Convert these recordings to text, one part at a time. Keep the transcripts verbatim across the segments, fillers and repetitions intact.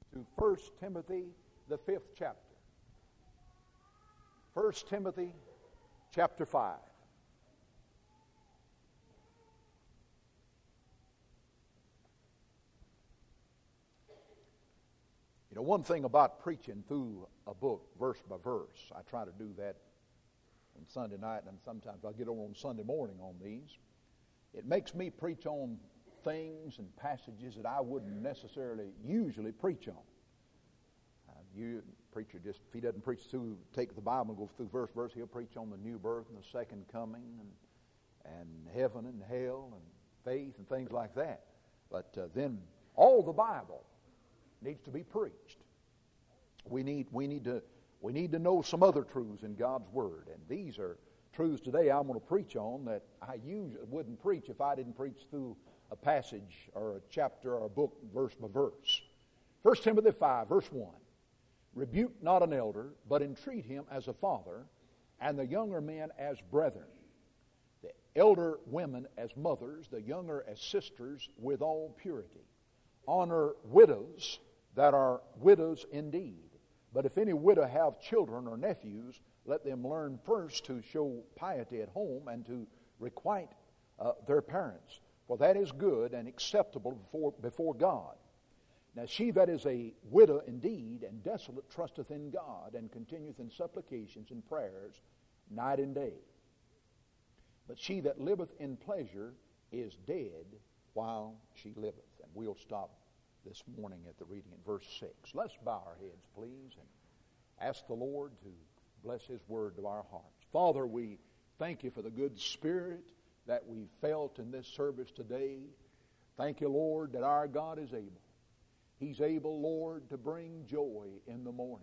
to First Timothy, the fifth chapter. First Timothy, chapter five. You know, one thing about preaching through a book, verse by verse, I try to do that on Sunday night, and sometimes I'll get over on Sunday morning on these. It makes me preach on things and passages that I wouldn't necessarily usually preach on. Uh, you preacher just, if he doesn't preach through, take the Bible and go through verse verse, he'll preach on the new birth and the second coming and and heaven and hell and faith and things like that. But uh, then all the Bible needs to be preached. We need we need to we need to know some other truths in God's Word, and these are truths today I'm going to preach on that I usually wouldn't preach if I didn't preach through a passage or a chapter or a book verse by verse. First Timothy five, verse one. Rebuke not an elder, but entreat him as a father, and the younger men as brethren. The elder women as mothers, the younger as sisters, with all purity. Honor widows that are widows indeed. But if any widow have children or nephews, let them learn first to show piety at home and to requite uh, their parents. For that is good and acceptable before, before God. Now she that is a widow indeed and desolate trusteth in God and continueth in supplications and prayers night and day. But she that liveth in pleasure is dead while she liveth. And we'll stop this morning at the reading in verse six. Let's bow our heads, please, and ask the Lord to bless His word to our hearts. Father, we thank You for the good spirit that we felt in this service today. Thank You, Lord, that our God is able. He's able, Lord, to bring joy in the morning.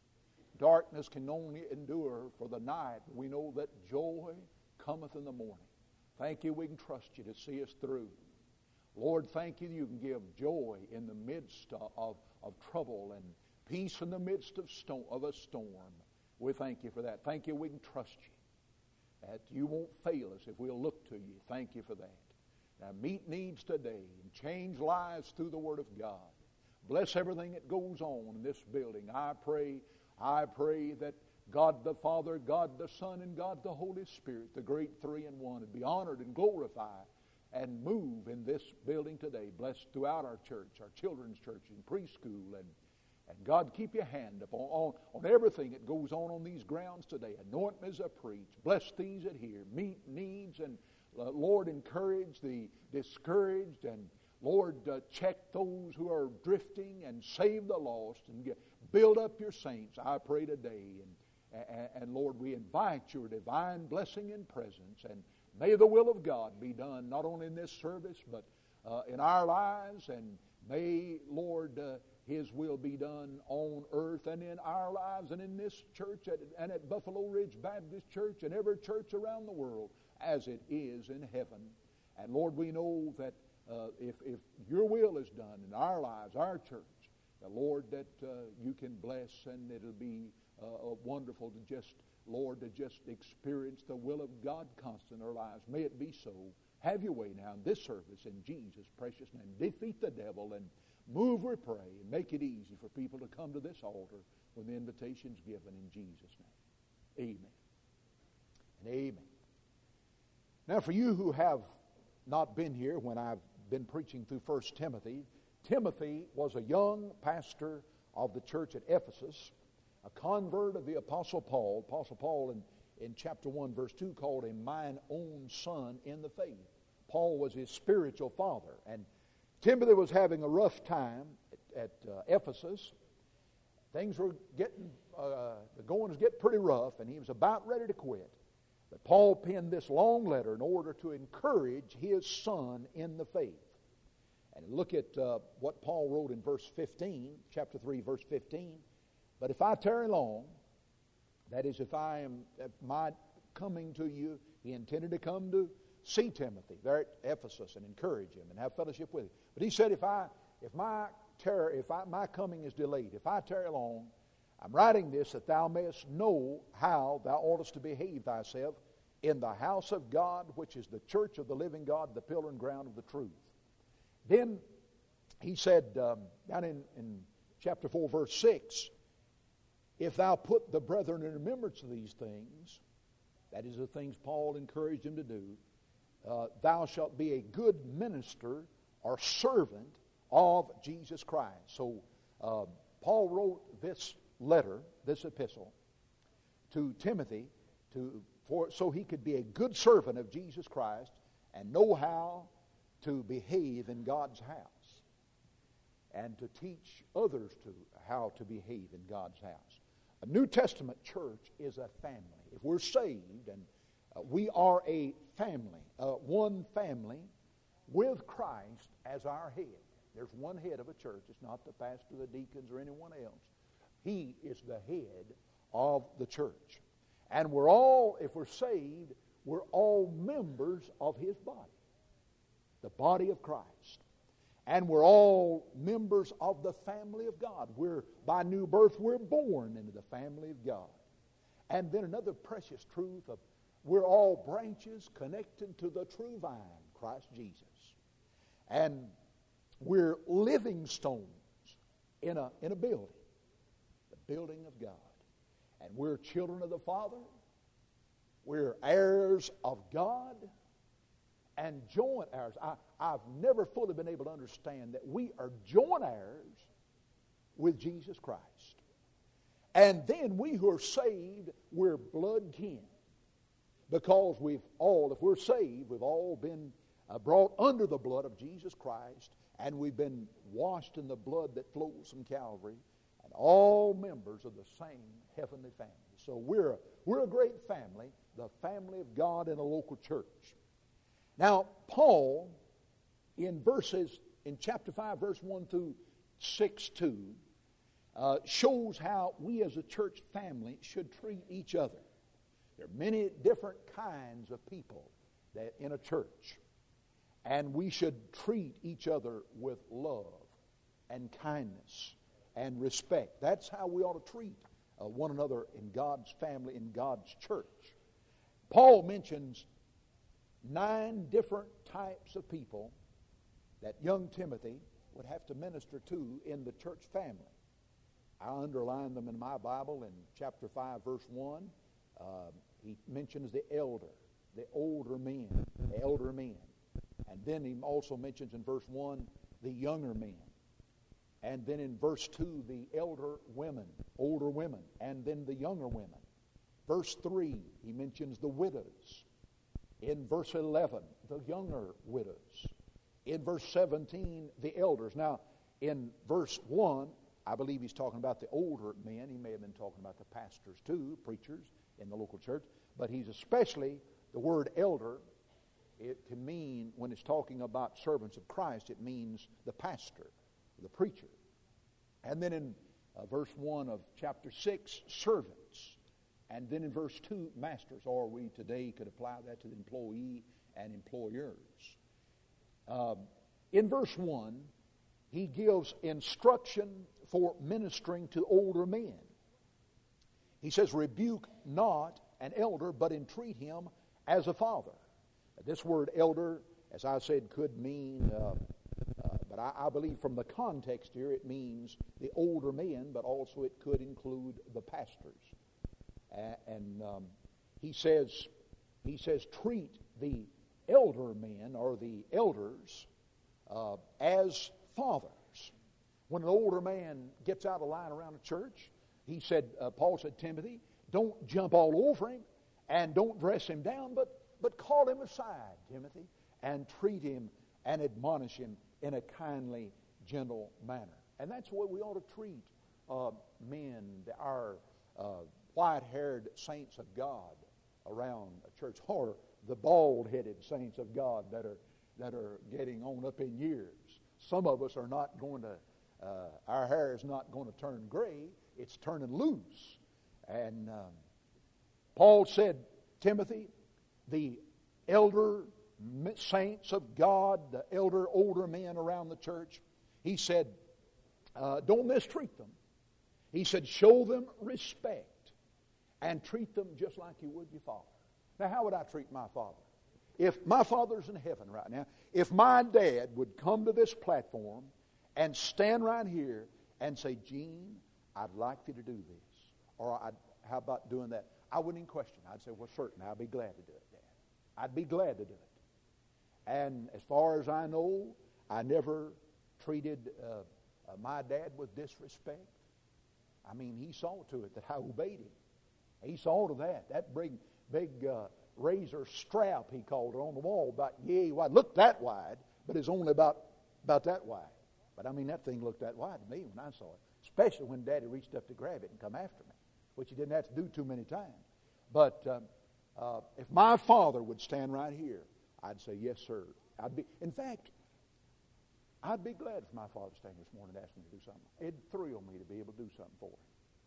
Darkness can only endure for the night. We know that joy cometh in the morning. Thank You we can trust You to see us through. Lord, thank You that You can give joy in the midst of, of trouble and peace in the midst of, storm, of a storm. We thank You for that. Thank You we can trust You, that You won't fail us if we'll look to You. Thank You for that. Now meet needs today and change lives through the Word of God. Bless everything that goes on in this building. I pray, I pray that God the Father, God the Son, and God the Holy Spirit, the great three in one, would be honored and glorified and move in this building today. Bless throughout our church, our children's church and preschool. And, and God, keep Your hand upon on, on everything that goes on on these grounds today. Anoint me as I preach. Bless these that hear. Meet needs and, uh, Lord, encourage the discouraged, and Lord, uh, check those who are drifting and save the lost and get, build up Your saints, I pray today. And, and, and Lord, we invite Your divine blessing and presence, and may the will of God be done not only in this service but uh, in our lives, and may, Lord, uh, His will be done on earth and in our lives and in this church at, and at Buffalo Ridge Baptist Church and every church around the world as it is in heaven. And Lord, we know that Uh, if, if Your will is done in our lives, our church, the Lord, that uh, You can bless, and it'll be uh, wonderful to just, Lord, to just experience the will of God constant in our lives. May it be so. Have Your way now in this service in Jesus' precious name. Defeat the devil and move, we pray, and make it easy for people to come to this altar when the invitation's given in Jesus' name. Amen. And amen. Now, for you who have not been here when I've been preaching through First Timothy, Timothy was a young pastor of the church at Ephesus, a convert of the Apostle Paul. Apostle Paul in, in chapter one, verse two, called him mine own son in the faith. Paul was his spiritual father, and Timothy was having a rough time at, at uh, Ephesus. Things were getting, uh, the going was getting pretty rough, and he was about ready to quit. But Paul penned this long letter in order to encourage his son in the faith. And look at uh, what Paul wrote in verse fifteen, chapter three, verse fifteen. But if I tarry long, that is, if I am, if my coming to you, he intended to come to see Timothy there at Ephesus and encourage him and have fellowship with him. But he said, if I, if my tarry, if I, my coming is delayed, if I tarry long, I'm writing this that thou mayest know how thou oughtest to behave thyself in the house of God, which is the church of the living God, the pillar and ground of the truth. Then he said, um, down in, in chapter four, verse six, if thou put the brethren in remembrance of these things, that is the things Paul encouraged him to do, uh, thou shalt be a good minister or servant of Jesus Christ. So uh, Paul wrote this letter, this epistle, to Timothy to for so he could be a good servant of Jesus Christ and know how to behave in God's house and to teach others to how to behave in God's house. A New Testament church is a family. If we're saved, and uh, we are a family, uh, one family with Christ as our head. There's one head of a church. It's not the pastor, the deacons, or anyone else. He is the head of the church. And we're all, if we're saved, we're all members of His body, the body of Christ. And we're all members of the family of God. We're, by new birth, we're born into the family of God. And then another precious truth of we're all branches connected to the true vine, Christ Jesus. And we're living stones in a, in a building, the building of God. And we're children of the Father. We're heirs of God and joint heirs. I, I've never fully been able to understand that we are joint heirs with Jesus Christ. And then we who are saved, we're blood kin. Because we've all, if we're saved, we've all been uh, brought under the blood of Jesus Christ, and we've been washed in the blood that flows from Calvary, and all members of the same heavenly family. So we're a, we're a great family, the family of God in a local church. Now, Paul, in verses, in chapter five, verse one through six, two, uh, shows how we as a church family should treat each other. There are many different kinds of people that in a church, and we should treat each other with love and kindness and respect. That's how we ought to treat uh, one another in God's family, in God's church. Paul mentions nine different types of people that young Timothy would have to minister to in the church family. I underline them in my Bible in chapter five, verse one. Uh, he mentions the elder, the older men, the elder men. And then he also mentions in verse one the younger men. And then in verse two, the elder women, older women, and then the younger women. Verse three, he mentions the widows. In verse eleven, the younger widows. In verse seventeen, the elders. Now, in verse one, I believe he's talking about the older men. He may have been talking about the pastors too, preachers in the local church. But he's especially, the word elder, it can mean, when it's talking about servants of Christ, it means the pastor, the preacher. And then in uh, verse one of chapter six, servants. And then in verse two, masters, or we today could apply that to the employee and employers. Um, in verse one, he gives instruction for ministering to older men. He says, rebuke not an elder, but entreat him as a father. This word elder, as I said, could mean, uh, uh, but I, I believe from the context here, it means the older men, but also it could include the pastors. And um, he says, he says, treat the elder men or the elders uh, as fathers. When an older man gets out of line around the church, he said, uh, Paul said, Timothy, don't jump all over him and don't dress him down, but but call him aside, Timothy, and treat him and admonish him in a kindly, gentle manner. And that's the way we ought to treat uh, men, our uh, white-haired saints of God around a church, or the bald-headed saints of God that are that are getting on up in years. Some of us are not going to, uh, our hair is not going to turn gray, it's turning loose. And um, Paul said, Timothy, the elder saints of God, the elder older men around the church, he said, uh, don't mistreat them. He said, show them respect and treat them just like you would your father. Now, how would I treat my father? If my father's in heaven right now, if my dad would come to this platform and stand right here and say, Gene, I'd like for you to do this. Or I'd, how about doing that? I wouldn't even question. I'd say, well, certainly, I'd be glad to do it, Dad. I'd be glad to do it. And as far as I know, I never treated uh, uh, my dad with disrespect. I mean, he saw to it that I obeyed him. He saw to that. That big, big uh, razor strap, he called it, on the wall, about yay wide. Looked that wide, but it's only about, about that wide. But I mean, that thing looked that wide to me when I saw it, especially when Daddy reached up to grab it and come after me, which he didn't have to do too many times. But um, uh, if my father would stand right here, I'd say, yes, sir. I'd be, in fact, I'd be glad if my father stand this morning and asked me to do something. It'd thrill me to be able to do something for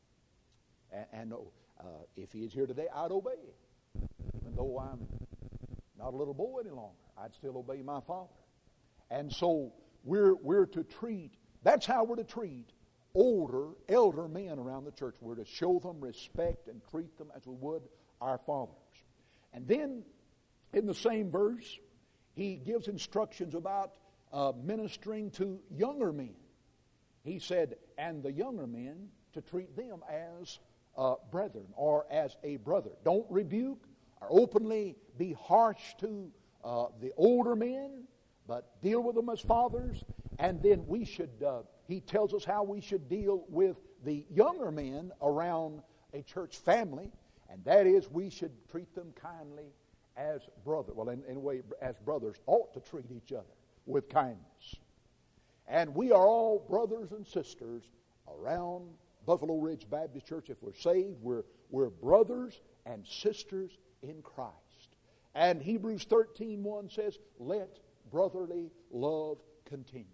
him. And, and uh, if he is here today, I'd obey him. Even though I'm not a little boy any longer, I'd still obey my father. And so we're we're to treat, that's how we're to treat older, elder men around the church. We're to show them respect and treat them as we would our fathers. And then in the same verse, he gives instructions about uh, ministering to younger men. He said, and the younger men to treat them as uh, brethren or as a brother. Don't rebuke or openly be harsh to uh, the older men, but deal with them as fathers. And then we should, uh, he tells us how we should deal with the younger men around a church family, and that is we should treat them kindly as brothers. Well, in, in a way, as brothers ought to treat each other with kindness. And we are all brothers and sisters around Buffalo Ridge Baptist Church. If we're saved, we're, we're brothers and sisters in Christ. And Hebrews thirteen one says, let brotherly love continue.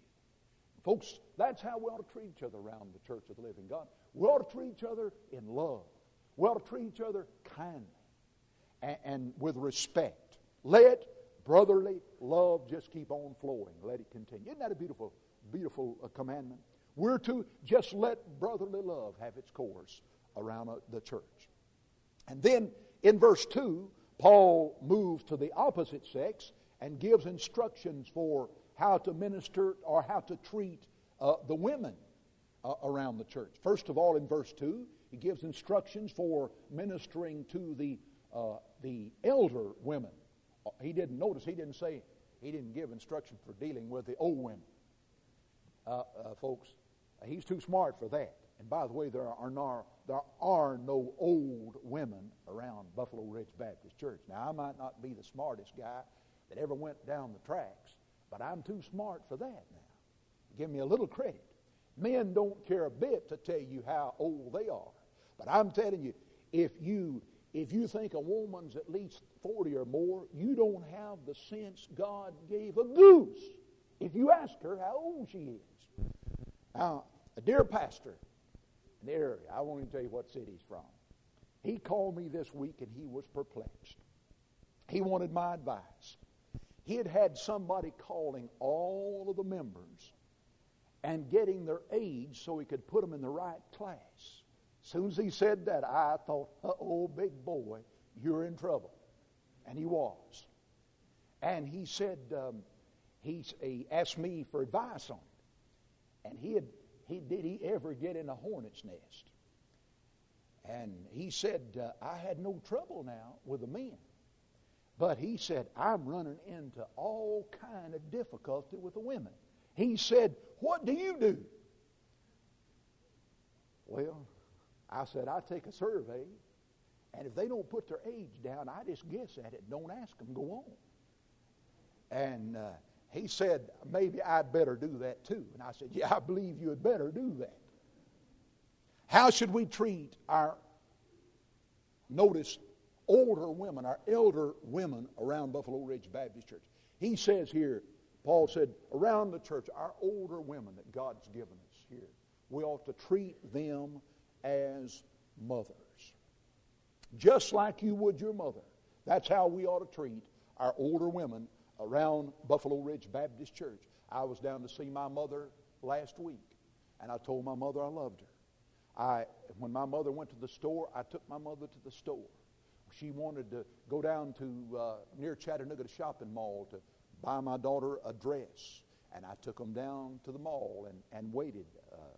Folks, that's how we ought to treat each other around the church of the living God. We ought to treat each other in love. We ought to treat each other kindly and, and with respect. Let brotherly love just keep on flowing. Let it continue. Isn't that a beautiful, beautiful uh, commandment? We're to just let brotherly love have its course around uh, the church. And then in verse two, Paul moves to the opposite sex and gives instructions for how to minister or how to treat uh, the women uh, around the church. First of all, in verse two, he gives instructions for ministering to the uh, the elder women. He didn't notice, he didn't say, he didn't give instructions for dealing with the old women. Uh, uh, folks, he's too smart for that. And by the way, there are no, there are no old women around Buffalo Ridge Baptist Church. Now, I might not be the smartest guy that ever went down the tracks, but I'm too smart for that now. Give me a little credit. Men don't care a bit to tell you how old they are. But I'm telling you, if you if you think a woman's at least forty or more, you don't have the sense God gave a goose if you ask her how old she is. Now, a dear pastor in the area, I won't even tell you what city he's from, he called me this week and he was perplexed. He wanted my advice. He had had somebody calling all of the members and getting their age so he could put them in the right class. As soon as he said that, I thought, oh, big boy, you're in trouble. And he was. And he said, um, he, he asked me for advice on it. And he had, he did he ever get in a hornet's nest? And he said, uh, I had no trouble now with the men. But he said, I'm running into all kind of difficulty with the women. He said, what do you do? Well, I said, I take a survey, and if they don't put their age down, I just guess at it. Don't ask them, go on. And uh, he said, maybe I'd better do that too. And I said, yeah, I believe you had better do that. How should we treat our, notice, older women, our elder women around Buffalo Ridge Baptist Church? He says here, Paul said, around the church, our older women that God's given us here, we ought to treat them as mothers. Just like you would your mother. That's how we ought to treat our older women around Buffalo Ridge Baptist Church. I was down to see my mother last week, and I told my mother I loved her. I, when my mother went to the store, I took my mother to the store. She wanted to go down to uh, near Chattanooga to shopping mall to buy my daughter a dress. And I took them down to the mall and, and waited uh,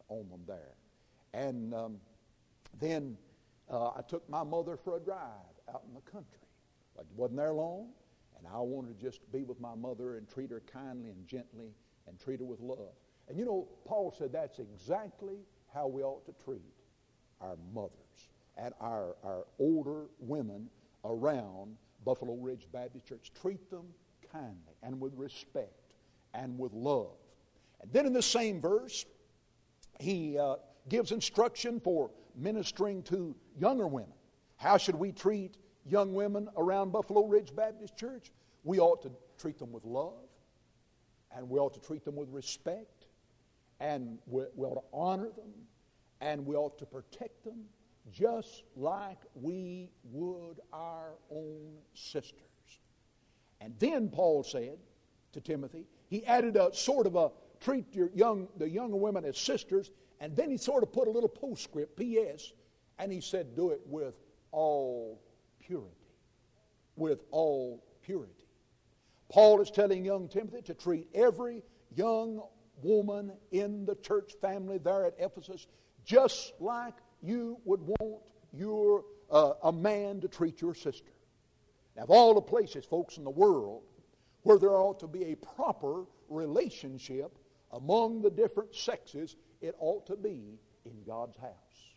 on them there. And um, then uh, I took my mother for a drive out in the country. I wasn't there long, and I wanted to just be with my mother and treat her kindly and gently and treat her with love. And you know, Paul said that's exactly how we ought to treat our mothers and our, our older women around Buffalo Ridge Baptist Church. Treat them kindly and with respect and with love. And then in the same verse, he uh, gives instruction for ministering to younger women. How should we treat young women around Buffalo Ridge Baptist Church? We ought to treat them with love, and we ought to treat them with respect, and we, we ought to honor them, and we ought to protect them just like we would our own sisters. And then Paul said to Timothy, he added a sort of a treat your young the younger women as sisters, and then he sort of put a little postscript, P S, and he said, do it with all purity. With all purity. Paul is telling young Timothy to treat every young woman in the church family there at Ephesus just like you would want your uh, a man to treat your sister. Now, of all the places, folks, in the world where there ought to be a proper relationship among the different sexes, it ought to be in God's house.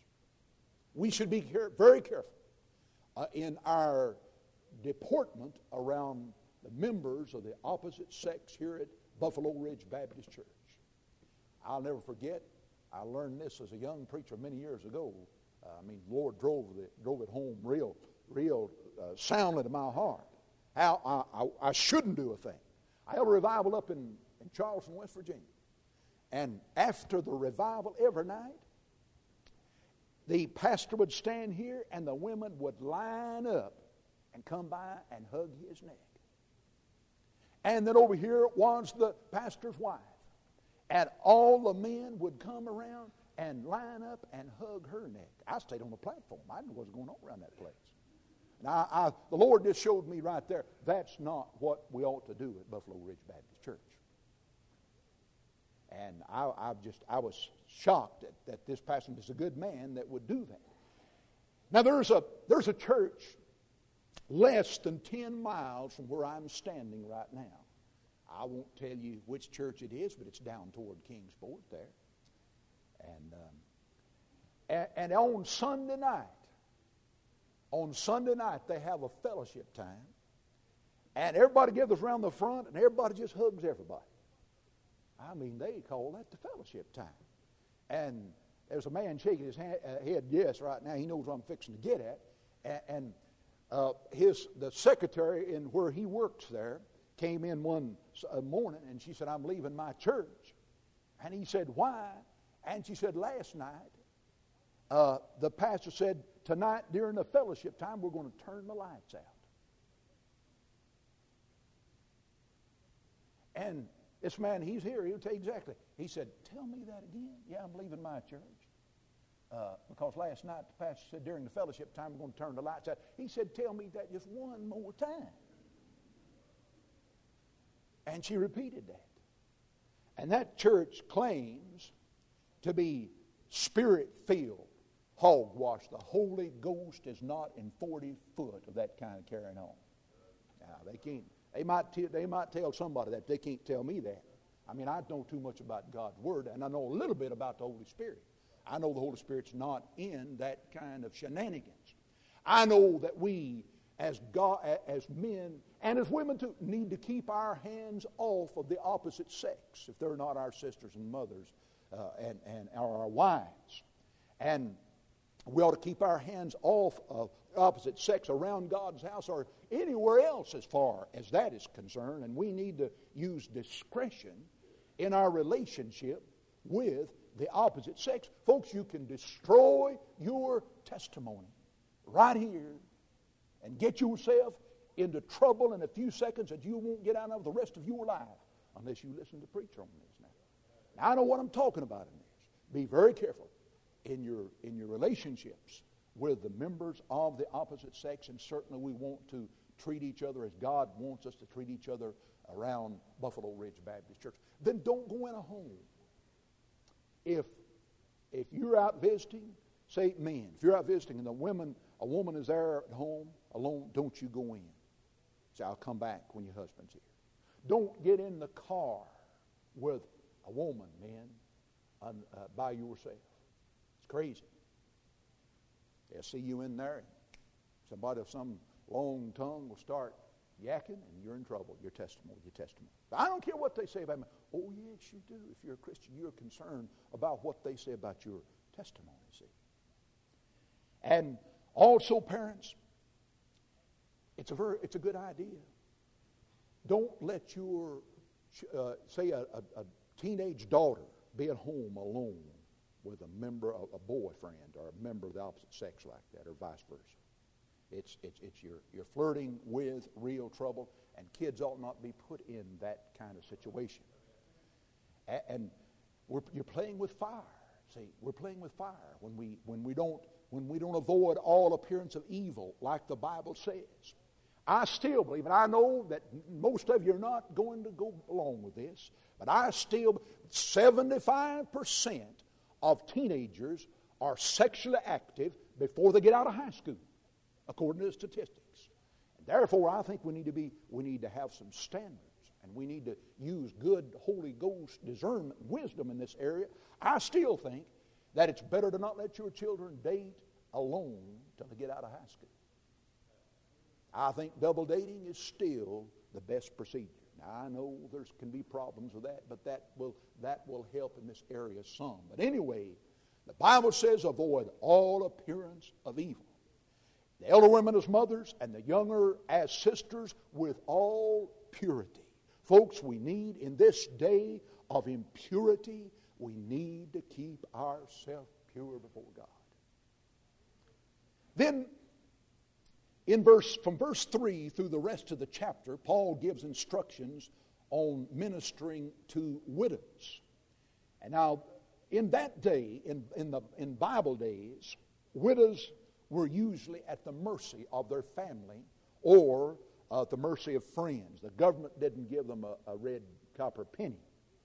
We should be care- very careful uh, in our deportment around the members of the opposite sex here at Buffalo Ridge Baptist Church. I'll never forget, I learned this as a young preacher many years ago. Uh, I mean, the Lord drove it, drove it home real, real uh, soundly to my heart. How I, I, I shouldn't do a thing. I held a revival up in, in Charleston, West Virginia. And after the revival every night, the pastor would stand here and the women would line up and come by and hug his neck. And then over here was the pastor's wife. And all the men would come around and line up and hug her neck. I stayed on the platform. I didn't know what was going on around that place. Now, I, I, the Lord just showed me right there, that's not what we ought to do at Buffalo Ridge Baptist Church. And I, I just, I was shocked that, that this pastor is a good man that would do that. Now, there's a, there's a church less than ten miles from where I'm standing right now. I won't tell you which church it is, but it's down toward Kingsport there. And, um, and, and on Sunday night, on Sunday night, they have a fellowship time. And everybody gathers around the front, and everybody just hugs everybody. I mean, they call that the fellowship time. And there's a man shaking his hand, uh, head yes right now. He knows what I'm fixing to get at. And, and uh, his the secretary in where he works there came in one morning, and she said, I'm leaving my church. And he said, why? And she said, last night, uh, the pastor said, tonight during the fellowship time, we're going to turn the lights out. And this man, he's here, he'll tell you exactly. He said, tell me that again. Yeah, I'm leaving my church. Uh, because last night the pastor said during the fellowship time, we're going to turn the lights out. He said, tell me that just one more time. And she repeated that. And that church claims to be spirit-filled, hogwash. The Holy Ghost is not in forty foot of that kind of carrying on. Now, they can't. They might, t- they might tell somebody that. They can't tell me that. I mean, I know too much about God's Word, and I know a little bit about the Holy Spirit. I know the Holy Spirit's not in that kind of shenanigans. I know that we, as God, as men and as women too, need to keep our hands off of the opposite sex if they're not our sisters and mothers uh, and, and our wives. And we ought to keep our hands off of the opposite sex around God's house or anywhere else as far as that is concerned. And we need to use discretion in our relationship with the opposite sex. Folks, you can destroy your testimony right here and get yourself into trouble in a few seconds that you won't get out of the rest of your life unless you listen to preacher on this now. Now, I know what I'm talking about in this. Be very careful in your in your relationships with the members of the opposite sex, and certainly we want to treat each other as God wants us to treat each other around Buffalo Ridge Baptist Church. Then don't go in a home if if you're out visiting, say men, if you're out visiting and the women, a woman is there at home alone, don't you go in. Say, I'll come back when your husband's here. Don't get in the car with a woman, men, un, uh, by yourself. It's crazy. They'll see you in there, and somebody of some long tongue will start yakking, and you're in trouble. Your testimony, your testimony. I don't care what they say about me. Oh, yes, you do. If you're a Christian, you're concerned about what they say about your testimony, see. And also, parents, it's a very, it's a good idea. Don't let your, uh, say, a, a, a teenage daughter be at home alone with a member of a boyfriend or a member of the opposite sex like that, or vice versa. It's it's it's you're you're flirting with real trouble, and kids ought not be put in that kind of situation. And, and we're you're playing with fire. See, we're playing with fire when we when we don't when we don't avoid all appearance of evil, like the Bible says. I still believe, and I know that most of you are not going to go along with this, but I still, seventy-five percent of teenagers are sexually active before they get out of high school, according to the statistics. And therefore, I think we need to be, we need to have some standards, and we need to use good Holy Ghost discernment, wisdom in this area. I still think that it's better to not let your children date alone till they get out of high school. I think double dating is still the best procedure. Now, I know there can be problems with that, but that will that will help in this area some. But anyway, the Bible says avoid all appearance of evil. The elder women as mothers and the younger as sisters with all purity. Folks, we need in this day of impurity, we need to keep ourselves pure before God. Then, in verse, from verse three through the rest of the chapter, Paul gives instructions on ministering to widows. And now, in that day, in, in, the, in Bible days, widows were usually at the mercy of their family or uh, at the mercy of friends. The government didn't give them a, a red copper penny.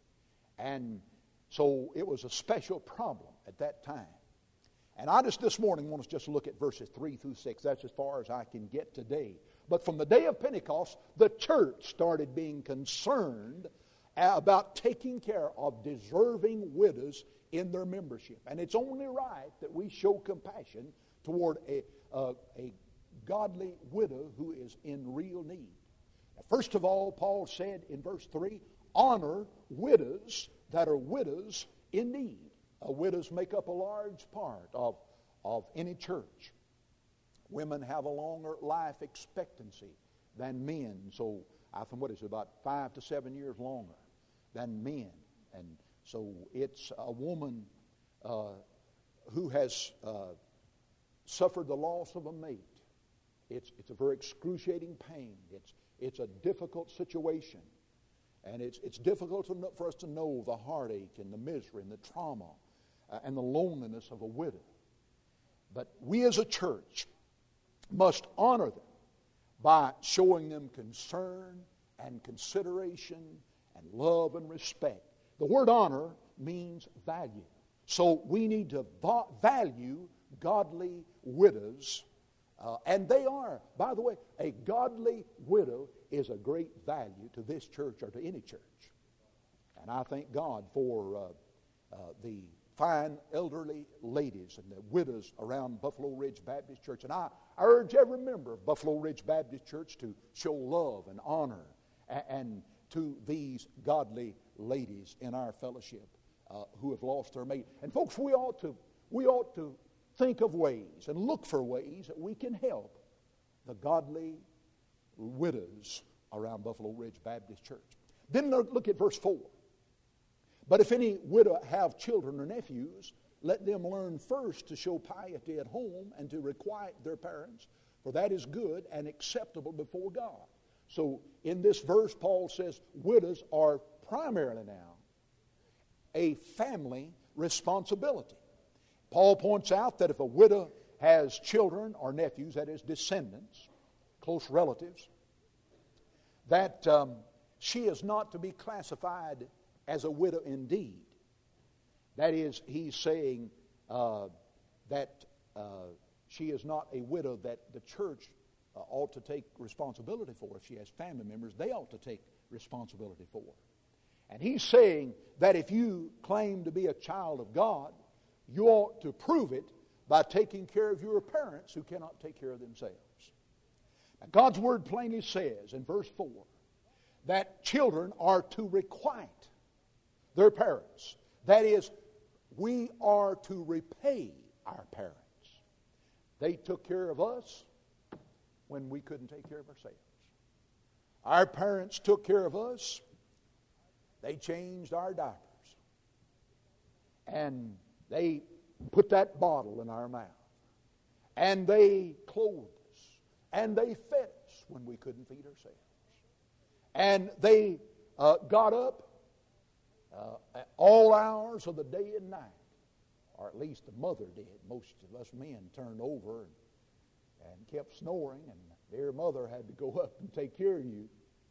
And so it was a special problem at that time. And I just this morning want us just to look at verses three through six. That's as far as I can get today. But from the day of Pentecost, the church started being concerned about taking care of deserving widows in their membership. And it's only right that we show compassion toward a, a, a godly widow who is in real need. Now, first of all, Paul said in verse three, honor widows that are widows in need. Uh, widows make up a large part of, of any church. Women have a longer life expectancy than men. So I think, what is it, about five to seven years longer than men. And so it's a woman uh, who has uh, suffered the loss of a mate. It's, it's a very excruciating pain. It's, it's a difficult situation. And it's, it's difficult to know, for us to know the heartache and the misery and the trauma Uh, and the loneliness of a widow. But we as a church must honor them by showing them concern and consideration and love and respect. The word honor means value. So we need to va- value godly widows. Uh, and they are, by the way, a godly widow is a great value to this church or to any church. And I thank God for uh, uh, the fine elderly ladies and the widows around Buffalo Ridge Baptist Church. And I urge every member of Buffalo Ridge Baptist Church to show love and honor and, and to these godly ladies in our fellowship uh, who have lost their mate. And folks, we ought to we ought to think of ways and look for ways that we can help the godly widows around Buffalo Ridge Baptist Church. Then look at verse four. But if any widow have children or nephews, let them learn first to show piety at home and to requite their parents, for that is good and acceptable before God. So in this verse, Paul says widows are primarily now a family responsibility. Paul points out that if a widow has children or nephews, that is descendants, close relatives, that um, she is not to be classified as a widow indeed. That is, he's saying uh, that uh, she is not a widow that the church uh, ought to take responsibility for. If she has family members, they ought to take responsibility for. And he's saying that if you claim to be a child of God, you ought to prove it by taking care of your parents who cannot take care of themselves. Now, God's Word plainly says in verse four that children are to requite their parents. That is, we are to repay our parents. They took care of us when we couldn't take care of ourselves. Our parents took care of us. They changed our diapers. And they put that bottle in our mouth. And they clothed us. And they fed us when we couldn't feed ourselves. And they uh, got up uh, at all hours of the day and night. Or at least the mother did. Most of us men turned over and, and kept snoring. And their mother had to go up and take care of you.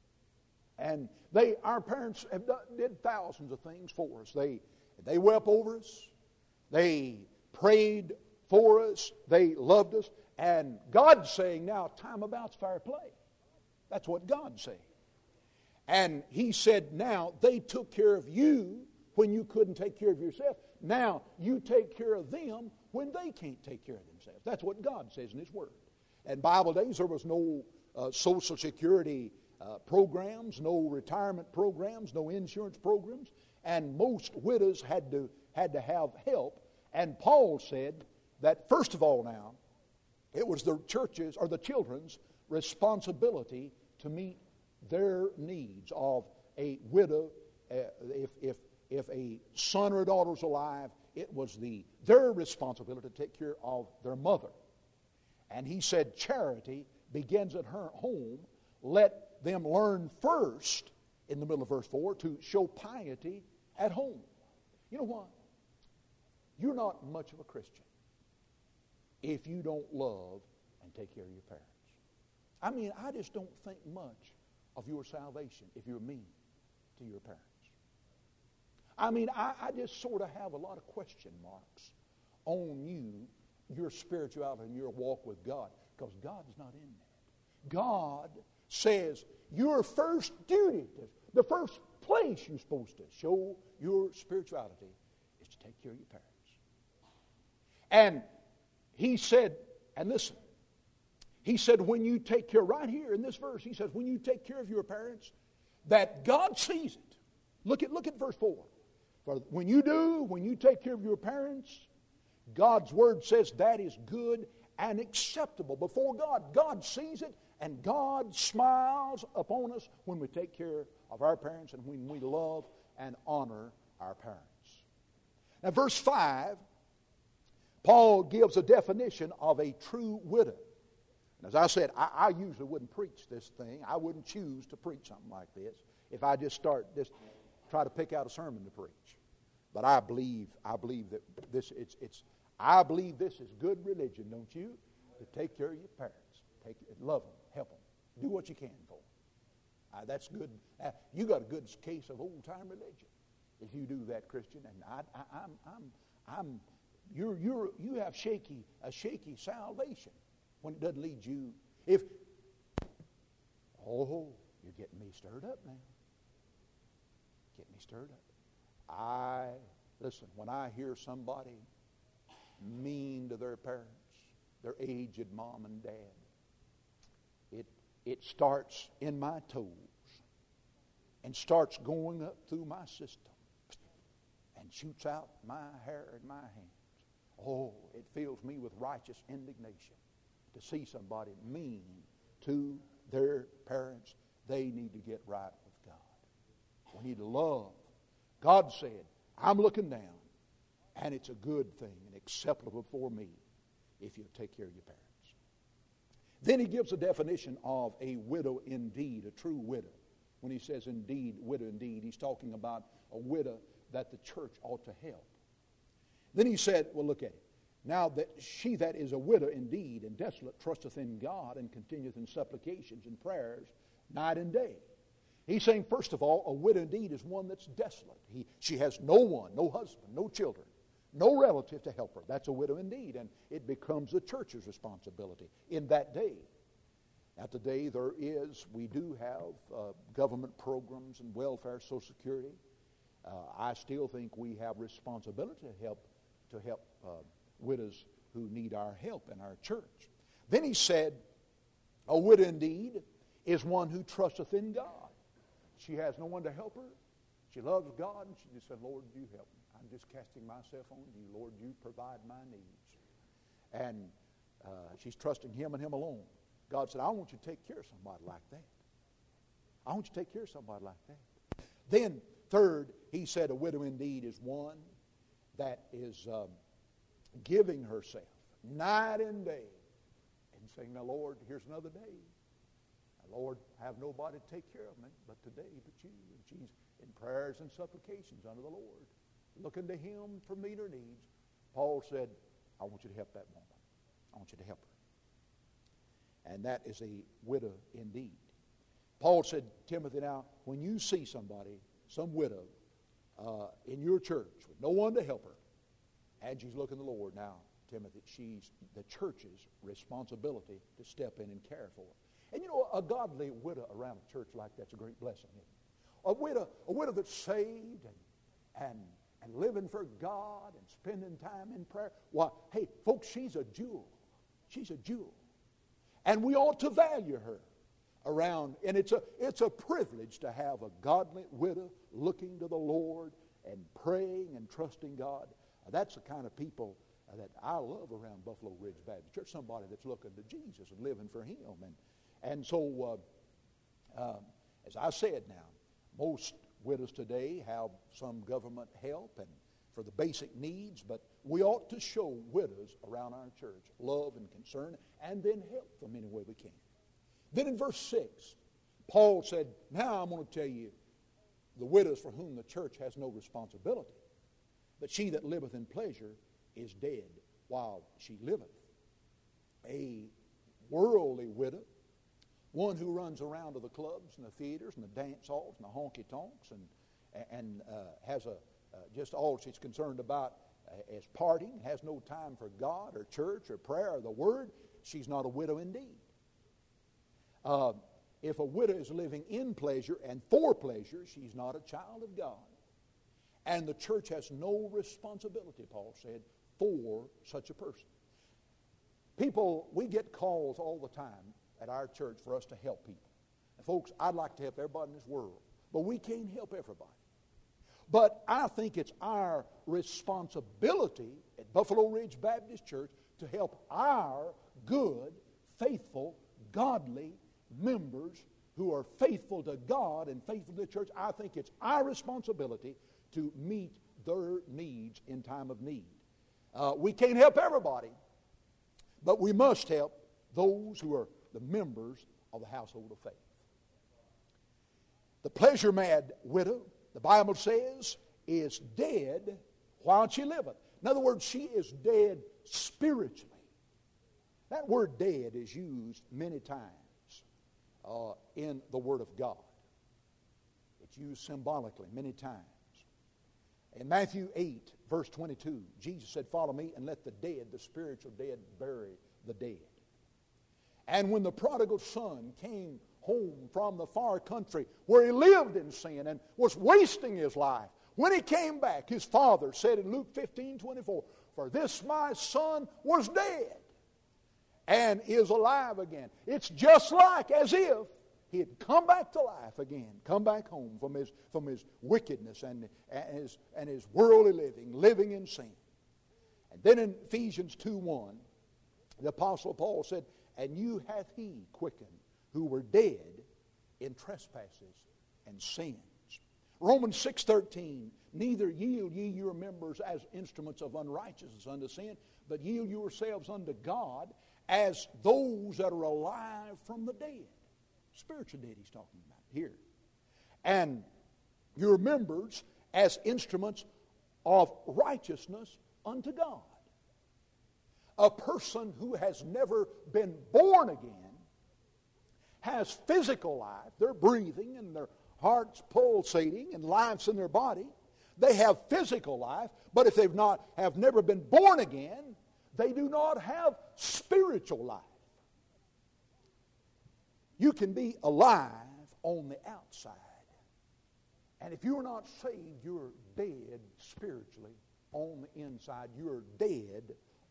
And they, our parents have done, did thousands of things for us. They, they wept over us. They prayed for us. They loved us. And God's saying now, time about's fair play. That's what God's saying. And He said, now they took care of you when you couldn't take care of yourself. Now you take care of them when they can't take care of themselves. That's what God says in His Word. In Bible days, there was no uh, Social Security uh, programs, no retirement programs, no insurance programs, and most widows had to had to have help. And Paul said that first of all, now it was the churches or the children's responsibility to meet their needs of a widow. Uh, if if if a son or a daughter was alive, it was the their responsibility to take care of their mother. And he said charity begins at her home. Let them learn first, in the middle of verse four, to show piety at home. You know what? You're not much of a Christian if you don't love and take care of your parents. I mean, I just don't think much of your salvation if you're mean to your parents. I mean, I, I just sort of have a lot of question marks on you, your spirituality and your walk with God, because God's not in that. God says your first duty, the first place you're supposed to show your spirituality is to take care of your parents. And He said, and listen, He said when you take care, right here in this verse, He says when you take care of your parents, that God sees it. Look at, look at verse four. For when you do, when you take care of your parents, God's Word says that is good and acceptable before God. God sees it, and God smiles upon us when we take care of our parents and when we love and honor our parents. Now, verse five, Paul gives a definition of a true widow. And as I said, I, I usually wouldn't preach this thing. I wouldn't choose to preach something like this if I just start just try to pick out a sermon to preach. But I believe, I believe that this it's it's I believe this is good religion, don't you? To take care of your parents, take love them, help them, do what you can for them. Uh, that's good. Uh, you got a good case of old time religion if you do that, Christian. And I, I, I'm I'm I'm you're you're you have shaky a shaky salvation when it doesn't lead you. If oh, you're getting me stirred up now. Get me stirred up. I, listen, when I hear somebody mean to their parents, their aged mom and dad, it, it starts in my toes and starts going up through my system and shoots out my hair and my hands. Oh, it fills me with righteous indignation to see somebody mean to their parents. They need to get right with God. We need to love. God said, I'm looking down, and it's a good thing and acceptable for me if you'll take care of your parents. Then he gives a definition of a widow indeed, a true widow. When he says indeed, widow indeed, he's talking about a widow that the church ought to help. Then he said, well, look at it. Now that she that is a widow indeed and desolate trusteth in God and continueth in supplications and prayers night and day. He's saying, first of all, a widow indeed is one that's desolate. He, she has no one, no husband, no children. no relative to help her. That's a widow indeed, and it becomes the church's responsibility in that day. Now today there is, we do have uh, government programs and welfare, Social Security. Uh, I still think we have responsibility to help, to help uh, widows who need our help in our church. Then he said, a widow indeed is one who trusteth in God. She has no one to help her. She loves God, and she just said, Lord, you help me. I'm just casting myself on you. Lord, you provide my needs. And uh, she's trusting Him and Him alone. God said, I want you to take care of somebody like that. I want you to take care of somebody like that. Then, third, he said, a widow indeed is one that is um, giving herself night and day and saying, now, Lord, here's another day. Now, Lord, I have nobody to take care of me but today, but you. And she's in prayers and supplications unto the Lord, looking to Him for meet her needs. Paul said, I want you to help that woman. I want you to help her. And that is a widow indeed. Paul said, Timothy, now, when you see somebody, some widow, uh, in your church with no one to help her, and she's looking to the Lord, now, Timothy, she's the church's responsibility to step in and care for her. And you know, a godly widow around a church like that's a great blessing, isn't it? A widow, a widow that's saved and, and, and living for God and spending time in prayer. Why, hey, folks, she's a jewel. She's a jewel. And we ought to value her around. And it's a, it's a privilege to have a godly widow looking to the Lord and praying and trusting God. That's the kind of people that I love around Buffalo Ridge Baptist Church, somebody that's looking to Jesus and living for Him. And, and so, uh, um, as I said now, most widows today have some government help and for the basic needs, but we ought to show widows around our church love and concern and then help them any way we can. Then in verse six, Paul said, now I'm going to tell you the widows for whom the church has no responsibility, but she that liveth in pleasure is dead while she liveth. A worldly widow, one who runs around to the clubs and the theaters and the dance halls and the honky-tonks and, and uh, has a, uh, just all she's concerned about uh, is partying, has no time for God or church or prayer or the Word, she's not a widow indeed. Uh, if a widow is living in pleasure and for pleasure, she's not a child of God. And the church has no responsibility, Paul said, for such a person. People, we get calls all the time at our church for us to help people. And folks, I'd like to help everybody in this world, but we can't help everybody. But I think it's our responsibility at Buffalo Ridge Baptist Church to help our good, faithful, godly members who are faithful to God and faithful to the church. I think it's our responsibility to meet their needs in time of need. Uh, we can't help everybody, but we must help those who are the members of the household of faith. The pleasure-mad widow, the Bible says, is dead while she liveth. In other words, she is dead spiritually. That word dead is used many times uh, in the Word of God. It's used symbolically many times. In Matthew eight, verse twenty-two, Jesus said, follow me and let the dead, the spiritual dead, bury the dead. And when the prodigal son came home from the far country where he lived in sin and was wasting his life, when he came back, his father said in Luke fifteen twenty-four, for this my son was dead and is alive again. It's just like as if he had come back to life again, come back home from his, from his wickedness and, and, his, and his worldly living, living in sin. And then in Ephesians two one, the Apostle Paul said, and you hath he quickened who were dead in trespasses and sins. Romans six thirteen, neither yield ye your members as instruments of unrighteousness unto sin, but yield yourselves unto God as those that are alive from the dead. Spiritual dead he's talking about here. And your members as instruments of righteousness unto God. A person who has never been born again has physical life. They're breathing and their heart's pulsating and life's in their body. They have physical life, but if they've not have never been born again, they do not have spiritual life. You can be alive on the outside. And if you're not saved, you're dead spiritually on the inside. You're dead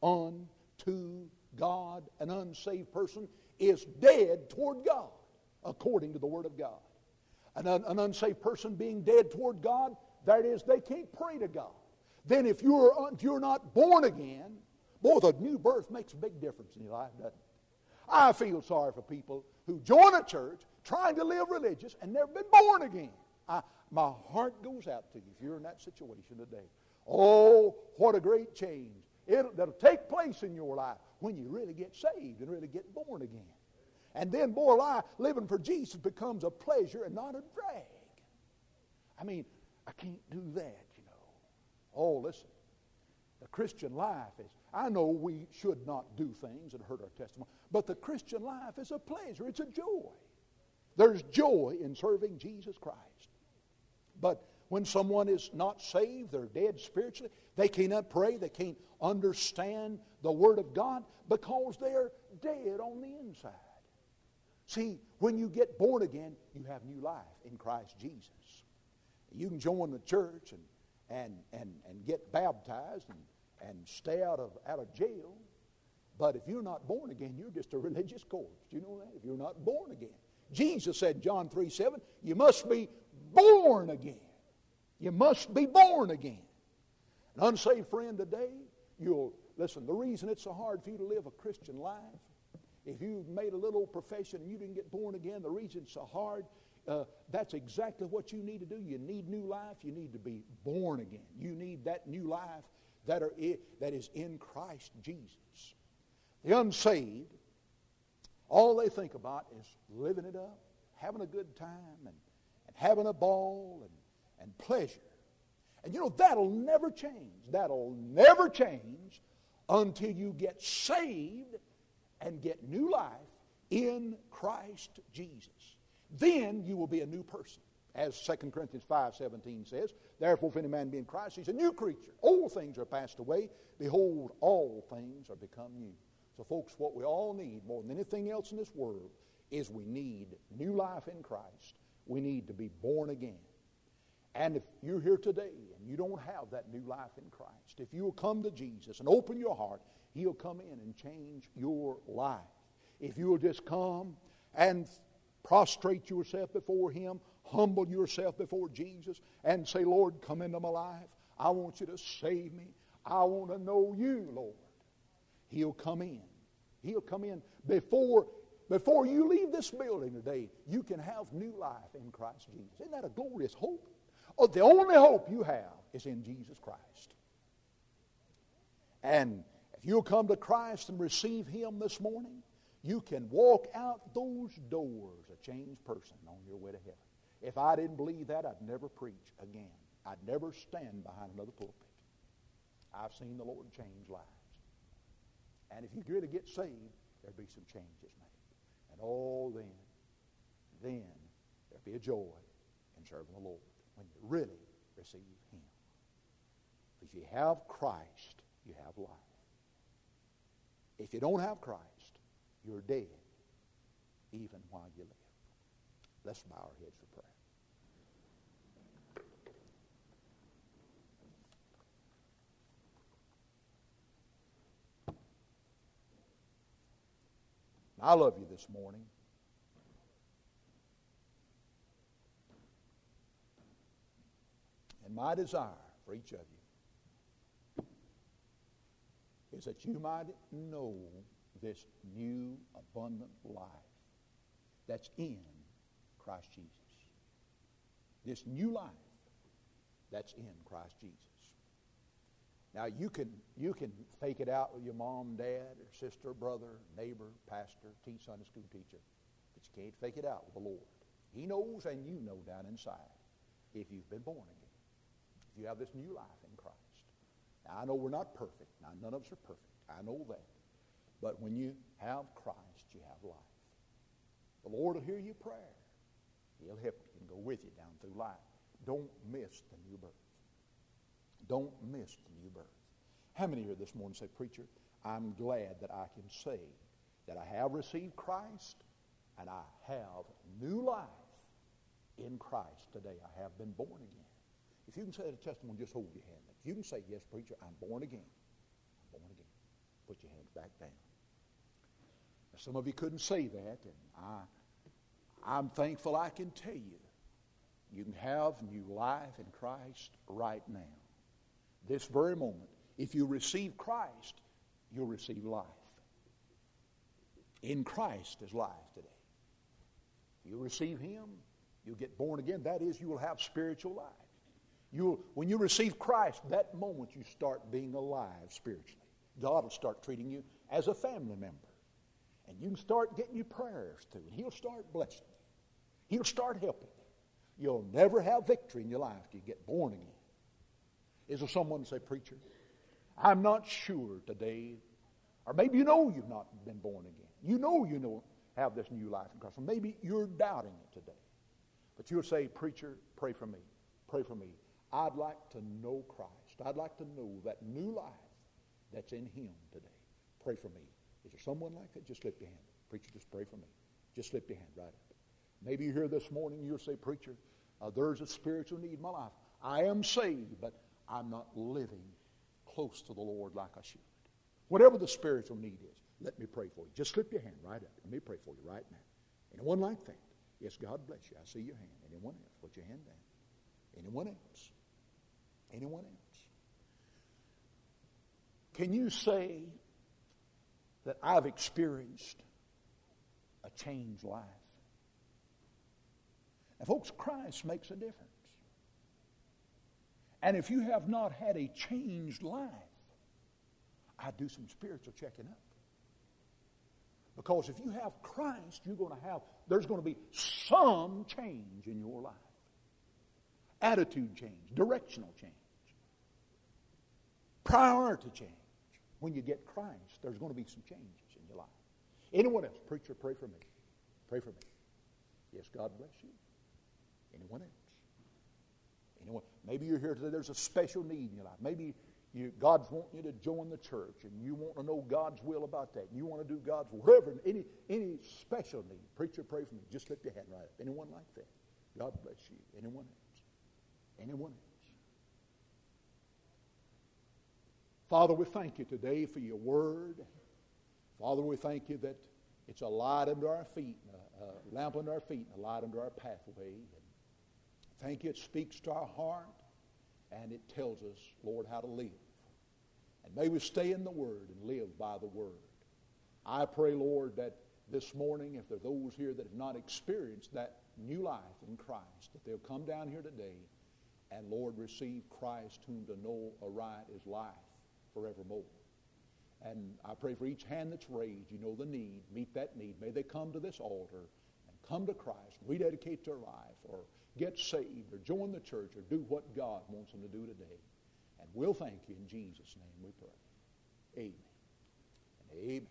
unto God. An unsaved person is dead toward God, according to the Word of God. An, un- an unsaved person being dead toward God, that is, they can't pray to God. Then if you're, un- if you're not born again, boy, the new birth makes a big difference in your life, doesn't it? I feel sorry for people who join a church trying to live religious and never been born again. I, my heart goes out to you if you're in that situation today. Oh, what a great change it'll, that'll take place in your life when you really get saved and really get born again. And then, boy, life, living for Jesus becomes a pleasure and not a drag. I mean, I can't do that, you know. Oh, listen. The Christian life is, I know we should not do things that hurt our testimony, but the Christian life is a pleasure. It's a joy. There's joy in serving Jesus Christ. But when someone is not saved, they're dead spiritually, they cannot pray, they can't understand the Word of God because they're dead on the inside. See, when you get born again, you have new life in Christ Jesus. You can join the church and and and, and get baptized and, and stay out of out of jail. But if you're not born again, you're just a religious corpse. Do you know that? If you're not born again. Jesus said, John three seven, you must be born again. You must be born again. An unsaved friend today, you'll, listen, the reason it's so hard for you to live a Christian life, if you've made a little profession and you didn't get born again, the reason it's so hard, uh, that's exactly what you need to do. You need new life. You need to be born again. You need that new life that, are, that is in Christ Jesus. The unsaved, all they think about is living it up, having a good time, and, and having a ball, and, and pleasure. And you know, that'll never change. That'll never change until you get saved and get new life in Christ Jesus. Then you will be a new person. As Second Corinthians five seventeen says, therefore if any man be in Christ, he's a new creature. Old things are passed away. Behold, all things are become new. So folks, what we all need more than anything else in this world is we need new life in Christ. We need to be born again. And if you're here today and you don't have that new life in Christ, if you'll come to Jesus and open your heart, He'll come in and change your life. If you'll just come and prostrate yourself before Him, humble yourself before Jesus, and say, Lord, come into my life. I want you to save me. I want to know you, Lord. He'll come in. He'll come in before, before you leave this building today. You can have new life in Christ Jesus. Isn't that a glorious hope? Oh, the only hope you have is in Jesus Christ. And if you'll come to Christ and receive Him this morning, you can walk out those doors a changed person on your way to heaven. If I didn't believe that, I'd never preach again. I'd never stand behind another pulpit. I've seen the Lord change lives. And if you really get saved, there'll be some changes made. And oh, then, then there'll be a joy in serving the Lord when you really receive Him. If you have Christ, you have life. If you don't have Christ, you're dead even while you live. Let's bow our heads for prayer. I love you this morning. And my desire for each of you is that you might know this new abundant life that's in Christ Jesus. This new life that's in Christ Jesus. Now you can you can fake it out with your mom, dad, or sister, brother, neighbor, pastor, tea Sunday school teacher, but you can't fake it out with the Lord. He knows and you know down inside if you've been born again. If you have this new life in Christ. Now I know we're not perfect. Now none of us are perfect. I know that. But when you have Christ, you have life. The Lord will hear your prayer. He'll help you and go with you down through life. Don't miss the new birth. Don't miss the new birth. How many here this morning say, Preacher, I'm glad that I can say that I have received Christ and I have new life in Christ today. I have been born again. If you can say that testimony, just hold your hand up. If you can say, yes, preacher, I'm born again. I'm born again. Put your hands back down. Now, some of you couldn't say that, and I, I'm thankful I can tell you, you can have new life in Christ right now. This very moment. If you receive Christ, you'll receive life. In Christ is life today. If you receive Him, you'll get born again. That is, you will have spiritual life. You'll, when you receive Christ, that moment you start being alive spiritually. God will start treating you as a family member. And you can start getting your prayers through. And He'll start blessing you. He'll start helping you. You'll never have victory in your life till you get born again. Is there someone to say, Preacher, I'm not sure today, or maybe you know you've not been born again. You know you know have this new life in Christ. Or maybe you're doubting it today. But you'll say, Preacher, pray for me. Pray for me. I'd like to know Christ. I'd like to know that new life that's in Him today. Pray for me. Is there someone like that? Just lift your hand. Preacher, just pray for me. Just lift your hand right up. Maybe you're here this morning and you'll say, Preacher, uh, there's a spiritual need in my life. I am saved, but I'm not living close to the Lord like I should. Whatever the spiritual need is, let me pray for you. Just slip your hand right up. Let me pray for you right now. Anyone like that? Yes, God bless you. I see your hand. Anyone else? Put your hand down. Anyone else? Anyone else? Can you say that I've experienced a changed life? Now, folks, Christ makes a difference. And if you have not had a changed life, I'd do some spiritual checking up. Because if you have Christ, you're going to have, there's going to be some change in your life. Attitude change, directional change, priority change. When you get Christ, there's going to be some changes in your life. Anyone else? Preacher, pray for me. Pray for me. Yes, God bless you. Anyone else? Anyone? Maybe you're here today, there's a special need in your life. Maybe you, God's wanting you to join the church and you want to know God's will about that. You want to do God's will. Whatever, any, any special need. Preacher, pray for me. Just lift your hand right up. Anyone like that? God bless you. Anyone else? Anyone else? Father, we thank you today for your word. Father, we thank you that it's a light under our feet, a, a lamp under our feet, and a light under our pathway. And thank you, it speaks to our heart, and it tells us, Lord, how to live. And may we stay in the Word and live by the Word. I pray, Lord, that this morning, if there are those here that have not experienced that new life in Christ, that they'll come down here today and, Lord, receive Christ, whom to know aright is life forevermore. And I pray for each hand that's raised, you know the need, meet that need. May they come to this altar and come to Christ, rededicate their life, or get saved, or join the church, or do what God wants them to do today. And we'll thank you in Jesus' name we pray. Amen. And amen.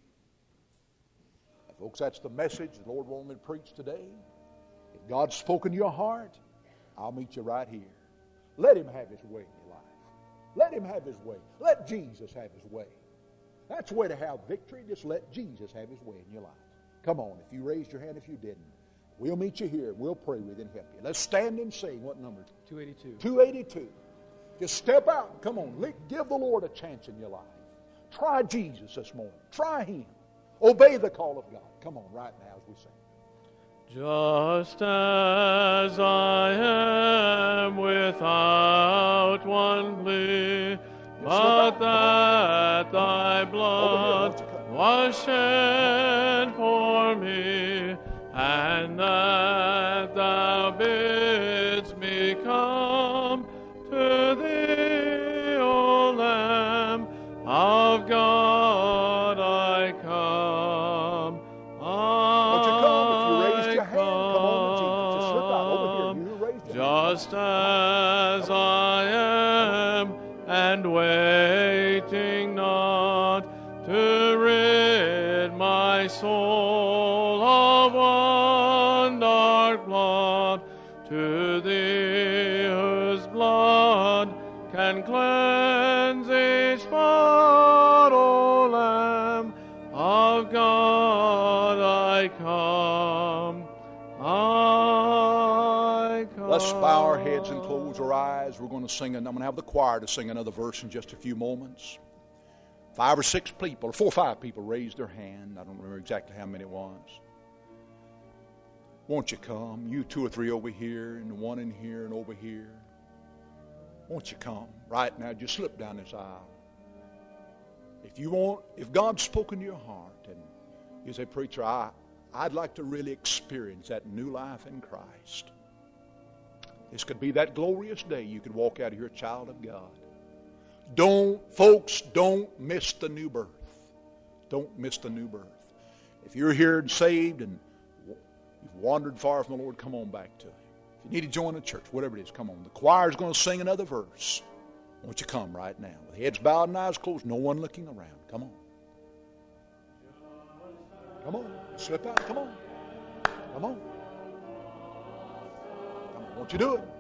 And folks, that's the message the Lord wanted me to preach today. If God's spoken to your heart, I'll meet you right here. Let Him have His way in your life. Let Him have His way. Let Jesus have His way. That's the way to have victory. Just let Jesus have His way in your life. Come on, if you raised your hand, if you didn't, we'll meet you here. We'll pray with you and help you. Let's stand and sing. What number? two eighty-two. two eighty-two. Just step out. Come on. Give the Lord a chance in your life. Try Jesus this morning. Try Him. Obey the call of God. Come on right now as we sing. Just as I am without one plea, but that thy blood was shed for me, and that thou bidst me come to thee, O Lamb of God, I come. Won't you come? If you raised your hand, come on to Jesus. Just slip out over here. You raised your Just as I am, and waiting not to rid my soul of one dark blot, to thee whose blood and cleanse each spot, O Lamb of God, I come, I come. Let's bow our heads and close our eyes. We're going to sing, and I'm going to have the choir to sing another verse in just a few moments. Five or six people, or four or five people raised their hand. I don't remember exactly how many it was. Won't you come? You two or three over here, and one in here and over here. Won't you come right now? Just slip down this aisle. If you want, if God's spoken to your heart, and you say, preacher, I, I'd like to really experience that new life in Christ. This could be that glorious day you could walk out of here a child of God. Don't, folks, don't miss the new birth. Don't miss the new birth. If you're here and saved and you've wandered far from the Lord, come on back to Him. If you need to join a church, whatever it is, come on. The choir's going to sing another verse. Won't you come right now? With heads bowed and eyes closed, no one looking around. Come on. Come on. Slip out. Come on. Come on. Come on. Won't you do it?